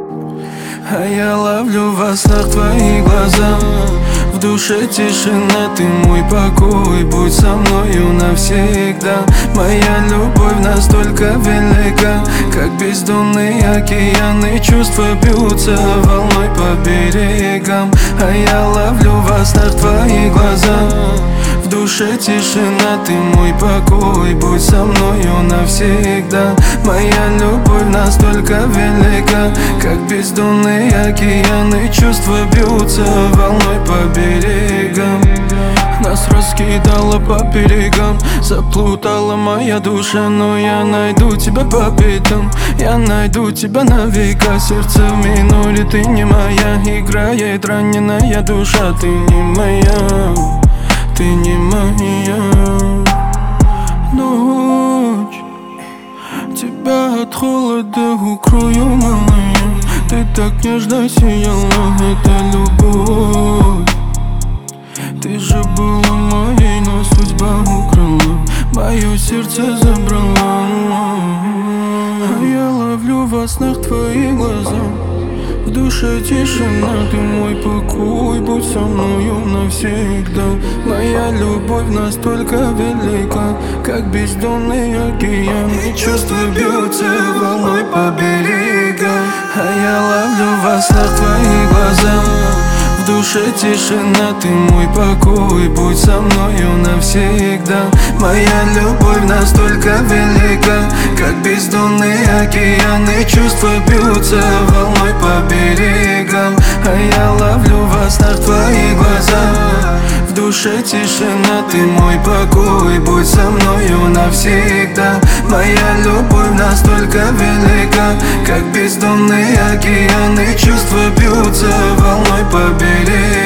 А я ловлю во снах твои глаза. В душе тишина, ты мой покой. Будь со мною навсегда. Моя любовь настолько велика, как бездонные океаны. Чувства бьются волной по берегам. А я ловлю во снах твои глаза. В душе тишина, ты мой покой. Будь со мною навсегда. Моя любовь настолько велика, как бездонные океаны. Чувства бьются волной по берегам. Нас раскидало по берегам, заплутала моя душа. Но я найду тебя по пятам, я найду тебя на века. Сердце в миноре, ты не моя. Играет раненая душа, ты не моя, ты не моя. Ночь, тебя от холода укрою, малая. Ты так нежно сияла, это любовь. Ты же была моей, но судьба украла, мое сердце забрала. А я ловлю во снах твои глаза. В душе тишина, ты мой покой. Будь со мною навсегда. Моя любовь настолько велика, как бездонный океан. И чувства бьются волной по берегам. А я ловлю во снах твои глаза. В душе тишина, ты мой покой. Будь со мною навсегда. Моя любовь настолько велика, как бездонный океан. И чувства бьются волной по берегам. А я ловлю во снах твои глаза. В душе тишина, ты мой покой. Будь со мною навсегда. Моя любовь настолько велика, как бездонный океан. И чувства бьются волной по берегам.